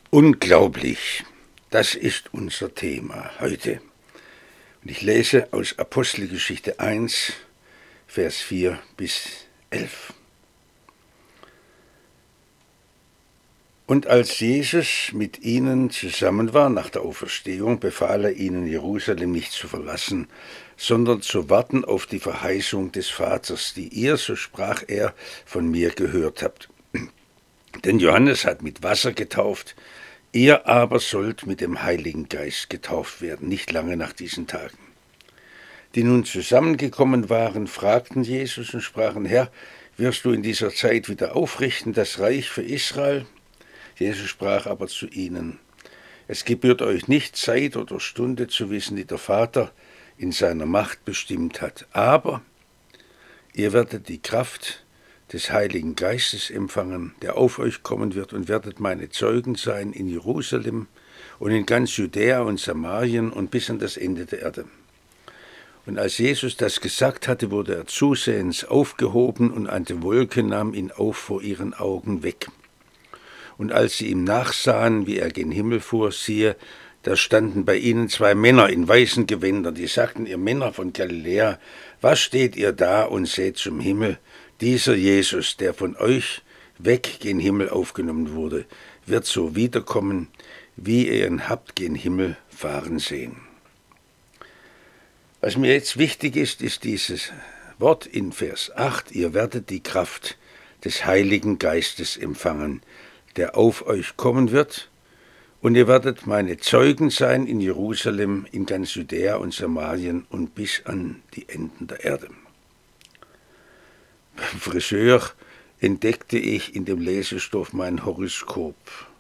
Unglaublich, das ist unser Thema heute. Und ich lese aus Apostelgeschichte 1, Vers 4 bis 11. Und als Jesus mit ihnen zusammen war nach der Auferstehung, befahl er ihnen, Jerusalem nicht zu verlassen, sondern zu warten auf die Verheißung des Vaters, die ihr, so sprach er, von mir gehört habt. Denn Johannes hat mit Wasser getauft, ihr aber sollt mit dem Heiligen Geist getauft werden, nicht lange nach diesen Tagen. Die nun zusammengekommen waren, fragten Jesus und sprachen, Herr, wirst du in dieser Zeit wieder aufrichten das Reich für Israel? Jesus sprach aber zu ihnen, es gebührt euch nicht, Zeit oder Stunde zu wissen, die der Vater in seiner Macht bestimmt hat. Aber ihr werdet die Kraft des Heiligen Geistes empfangen, der auf euch kommen wird, und werdet meine Zeugen sein in Jerusalem und in ganz Judäa und Samarien und bis an das Ende der Erde. Und als Jesus das gesagt hatte, wurde er zusehends aufgehoben und eine Wolke nahm ihn auf vor ihren Augen weg. Und als sie ihm nachsahen, wie er gen Himmel fuhr, siehe, da standen bei ihnen zwei Männer in weißen Gewändern, die sagten, ihr Männer von Galiläa, was steht ihr da und seht zum Himmel? Dieser Jesus, der von euch weg gen Himmel aufgenommen wurde, wird so wiederkommen, wie ihr ihn habt gen Himmel fahren sehen. Was mir jetzt wichtig ist, ist dieses Wort in Vers 8, ihr werdet die Kraft des Heiligen Geistes empfangen, der auf euch kommen wird, und ihr werdet meine Zeugen sein in Jerusalem, in ganz Judäa und Samarien und bis an die Enden der Erde. Beim Friseur entdeckte ich in dem Lesestoff mein Horoskop.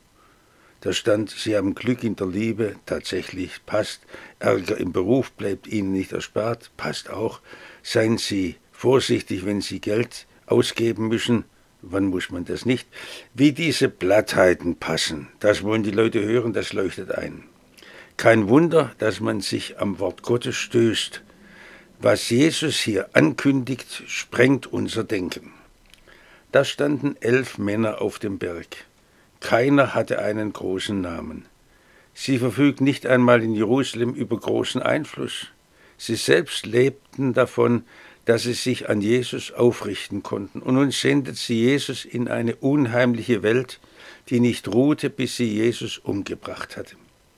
Da stand, Sie haben Glück in der Liebe, tatsächlich passt. Ärger im Beruf bleibt Ihnen nicht erspart, passt auch. Seien Sie vorsichtig, wenn Sie Geld ausgeben müssen. Wann muss man das nicht? Wie diese Plattheiten passen, das wollen die Leute hören, das leuchtet ein. Kein Wunder, dass man sich am Wort Gottes stößt. Was Jesus hier ankündigt, sprengt unser Denken. Da standen 11 Männer auf dem Berg. Keiner hatte einen großen Namen. Sie verfügten nicht einmal in Jerusalem über großen Einfluss. Sie selbst lebten davon, dass sie sich an Jesus aufrichten konnten. Und nun sendet sie Jesus in eine unheimliche Welt, die nicht ruhte, bis sie Jesus umgebracht hatte.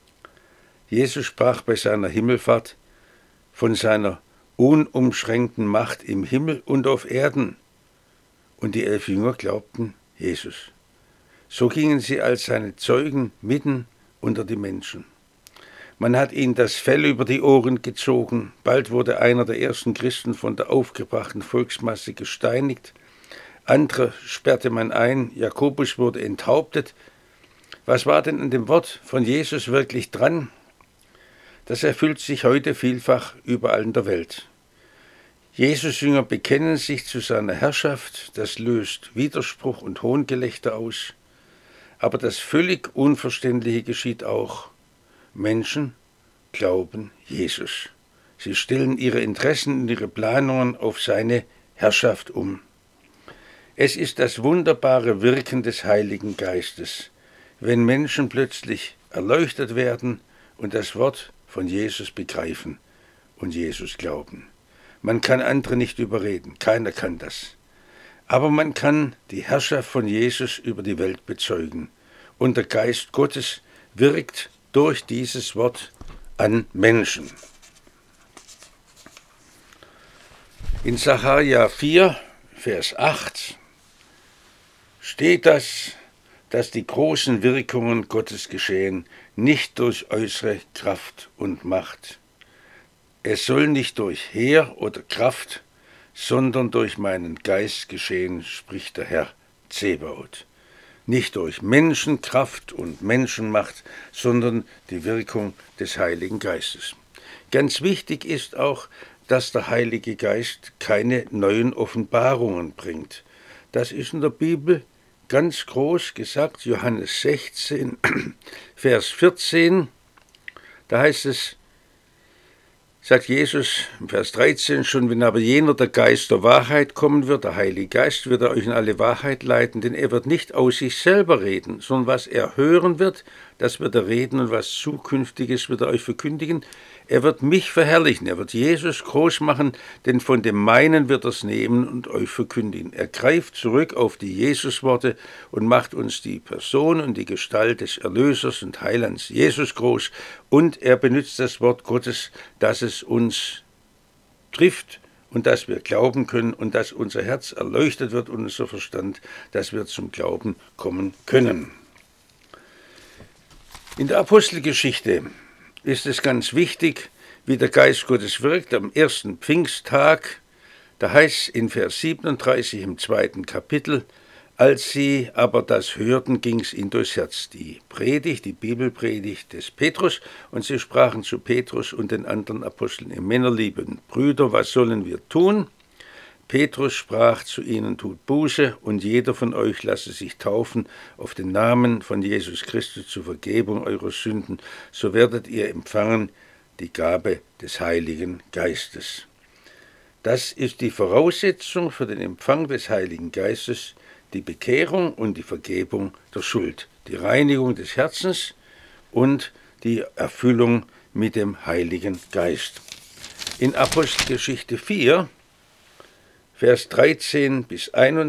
Jesus sprach bei seiner Himmelfahrt von seiner unumschränkten Macht im Himmel und auf Erden. Und die 11 Jünger glaubten Jesus. So gingen sie als seine Zeugen mitten unter die Menschen. Man hat ihnen das Fell über die Ohren gezogen. Bald wurde einer der ersten Christen von der aufgebrachten Volksmasse gesteinigt. Andere sperrte man ein. Jakobus wurde enthauptet. Was war denn an dem Wort von Jesus wirklich dran? Das erfüllt sich heute vielfach überall in der Welt. Jesus' Jünger bekennen sich zu seiner Herrschaft. Das löst Widerspruch und Hohngelächter aus. Aber das völlig Unverständliche geschieht auch. Menschen glauben Jesus. Sie stellen ihre Interessen und ihre Planungen auf seine Herrschaft um. Es ist das wunderbare Wirken des Heiligen Geistes, wenn Menschen plötzlich erleuchtet werden und das Wort von Jesus begreifen und Jesus glauben. Man kann andere nicht überreden, keiner kann das. Aber man kann die Herrschaft von Jesus über die Welt bezeugen. Und der Geist Gottes wirkt durch dieses Wort an Menschen. In Sacharja 4, Vers 8 steht das, dass die großen Wirkungen Gottes geschehen, nicht durch äußere Kraft und Macht. Es soll nicht durch Heer oder Kraft, sondern durch meinen Geist geschehen, spricht der Herr Zebaoth. Nicht durch Menschenkraft und Menschenmacht, sondern die Wirkung des Heiligen Geistes. Ganz wichtig ist auch, dass der Heilige Geist keine neuen Offenbarungen bringt. Das ist in der Bibel ganz groß gesagt, Johannes 16, Vers 14, da heißt es, sagt Jesus im Vers 13 schon, wenn aber jener, der Geist der Wahrheit kommen wird, der Heilige Geist, wird er euch in alle Wahrheit leiten, denn er wird nicht aus sich selber reden, sondern was er hören wird, das wird er reden und was Zukünftiges wird er euch verkündigen. Er wird mich verherrlichen, er wird Jesus groß machen, denn von dem meinen wird er es nehmen und euch verkündigen. Er greift zurück auf die Jesusworte und macht uns die Person und die Gestalt des Erlösers und Heilands Jesus groß. Und er benutzt das Wort Gottes, dass es uns trifft und dass wir glauben können und dass unser Herz erleuchtet wird und unser Verstand, dass wir zum Glauben kommen können. In der Apostelgeschichte ist es ganz wichtig, wie der Geist Gottes wirkt am ersten Pfingsttag. Da heißt es in Vers 37 im 2. Kapitel, als sie aber das hörten, ging es ihnen durchs Herz. Die Predigt, die Bibelpredigt des Petrus, und sie sprachen zu Petrus und den anderen Aposteln: Ihr Männerlieben Brüder, was sollen wir tun? Petrus sprach zu ihnen: Tut Buße, und jeder von euch lasse sich taufen auf den Namen von Jesus Christus zur Vergebung eurer Sünden, so werdet ihr empfangen die Gabe des Heiligen Geistes. Das ist die Voraussetzung für den Empfang des Heiligen Geistes, die Bekehrung und die Vergebung der Schuld, die Reinigung des Herzens und die Erfüllung mit dem Heiligen Geist. In Apostelgeschichte 4, Vers 13 bis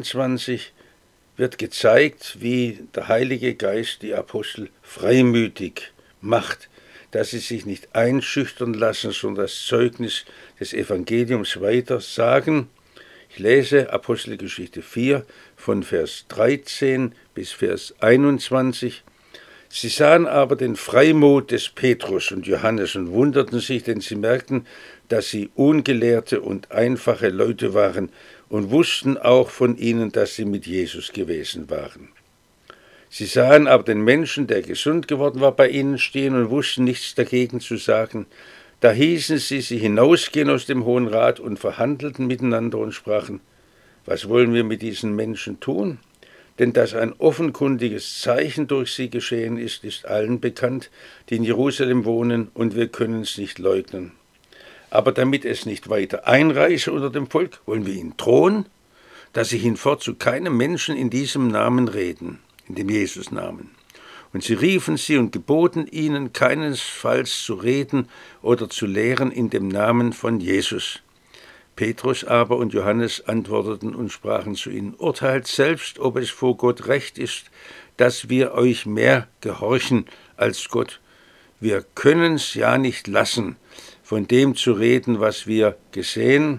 21 wird gezeigt, wie der Heilige Geist die Apostel freimütig macht, dass sie sich nicht einschüchtern lassen, sondern das Zeugnis des Evangeliums weiter sagen. Ich lese Apostelgeschichte 4 von Vers 13 bis Vers 21. Sie sahen aber den Freimut des Petrus und Johannes und wunderten sich, denn sie merkten, dass sie ungelehrte und einfache Leute waren und wussten auch von ihnen, dass sie mit Jesus gewesen waren. Sie sahen aber den Menschen, der gesund geworden war, bei ihnen stehen und wussten nichts dagegen zu sagen. Da hießen sie hinausgehen aus dem Hohen Rat und verhandelten miteinander und sprachen: Was wollen wir mit diesen Menschen tun? Denn dass ein offenkundiges Zeichen durch sie geschehen ist, ist allen bekannt, die in Jerusalem wohnen, und wir können es nicht leugnen. Aber damit es nicht weiter einreiche unter dem Volk, wollen wir ihnen drohen, dass sie hinfort zu keinem Menschen in diesem Namen reden, in dem Jesus-Namen. Und sie riefen sie und geboten ihnen, keinesfalls zu reden oder zu lehren in dem Namen von Jesus. Petrus aber und Johannes antworteten und sprachen zu ihnen: Urteilt selbst, ob es vor Gott recht ist, dass wir euch mehr gehorchen als Gott. Wir können's ja nicht lassen, von dem zu reden, was wir gesehen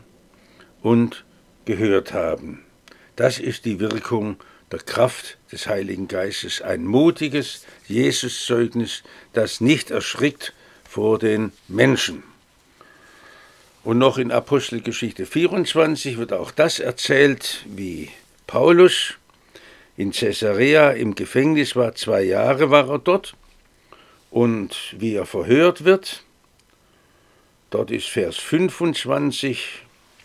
und gehört haben. Das ist die Wirkung der Kraft des Heiligen Geistes, ein mutiges Jesuszeugnis, das nicht erschrickt vor den Menschen. Und noch in Apostelgeschichte 24 wird auch das erzählt, wie Paulus in Caesarea im Gefängnis war. 2 Jahre war er dort, und wie er verhört wird. Dort ist Vers 24,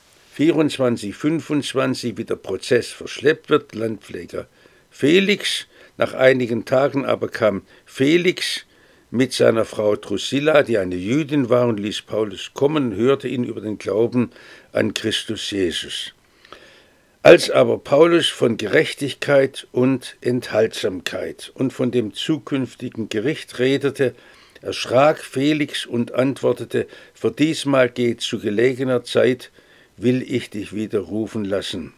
25, wie der Prozess verschleppt wird, Landpfleger Felix. Nach einigen Tagen aber kam Felix mit seiner Frau Drusilla, die eine Jüdin war, und ließ Paulus kommen und hörte ihn über den Glauben an Christus Jesus. Als aber Paulus von Gerechtigkeit und Enthaltsamkeit und von dem zukünftigen Gericht redete, erschrak Felix und antwortete: Für diesmal geht zu gelegener Zeit, will ich dich wieder rufen lassen.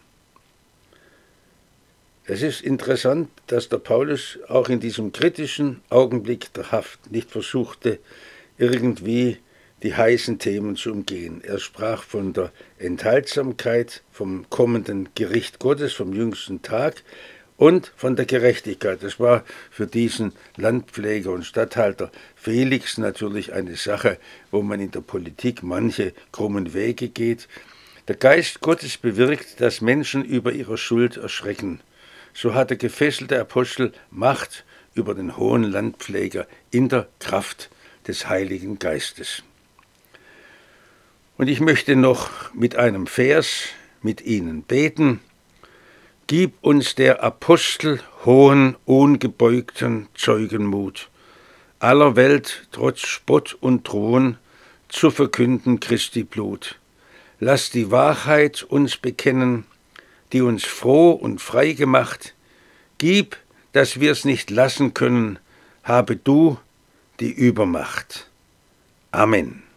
Es ist interessant, dass der Paulus auch in diesem kritischen Augenblick der Haft nicht versuchte, irgendwie die heißen Themen zu umgehen. Er sprach von der Enthaltsamkeit, vom kommenden Gericht Gottes, vom jüngsten Tag und von der Gerechtigkeit. Das war für diesen Landpfleger und Statthalter Felix natürlich eine Sache, wo man in der Politik manche krummen Wege geht. Der Geist Gottes bewirkt, dass Menschen über ihre Schuld erschrecken. So hat der gefesselte Apostel Macht über den hohen Landpfleger in der Kraft des Heiligen Geistes. Und ich möchte noch mit einem Vers mit Ihnen beten. Gib uns der Apostel hohen, ungebeugten Zeugenmut, aller Welt trotz Spott und Drohen zu verkünden Christi Blut. Lass die Wahrheit uns bekennen, die uns froh und frei gemacht. Gib, dass wir's nicht lassen können, habe du die Übermacht. Amen.